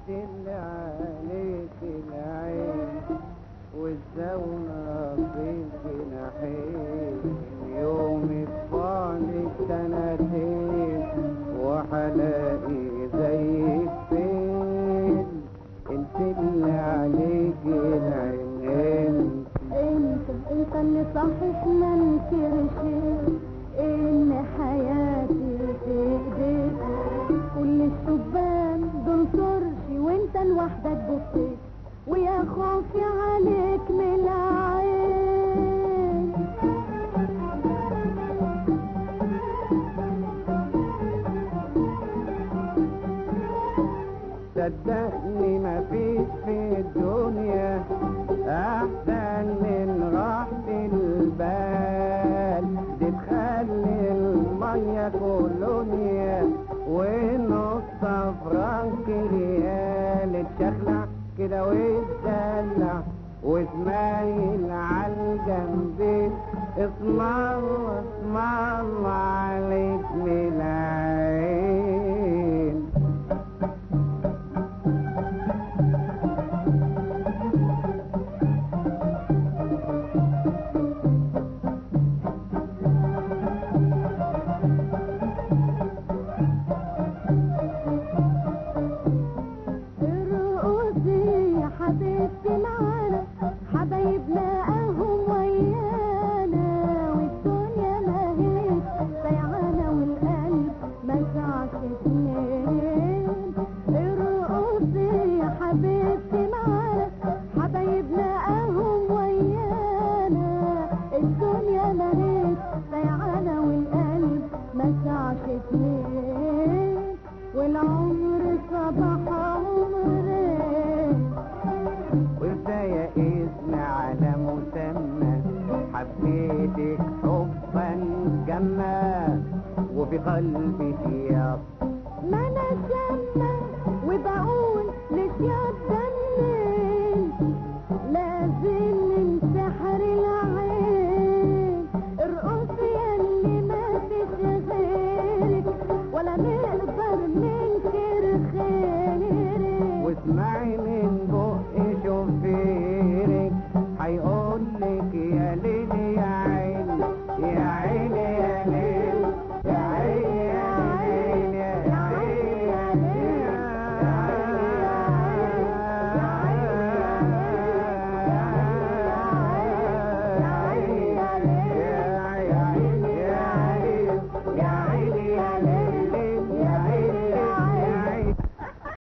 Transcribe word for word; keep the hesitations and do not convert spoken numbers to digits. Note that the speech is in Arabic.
اللي عليك العين والزونة في الجناحين، يوم يطبعني سنتين وحلاقي زيك فين؟ انت اللي عليك العين. انت انت اللي صحيح ما انكرش ان حياتي في ايديك، كل الشبان دول طرشي وانت لوحدك بصيت، ويا خوفي عليك من العين. صدقني مفيش في الدنيا احسن من راحة البال، دي تخلي المية كولونيا ونص فرنك ريال، تشخلع كده وتدلع وتميل عالجنبين، اسم الله اسم الله عليك من العين. حبيبتي معانا حبايبنا اهم ويانا، والدنيا ما هيش سيعانة والقلب ما سعش اتنين. ارقصي يا حبيبتي معانا حبايبنا اهم ويانا، الدنيا ما هيش سيعانة والقلب ما سعش اتنين، والعمر صباح عمرين. وازاي اسم على مسمى حبيتك حبا جما، وفي قلبي سياق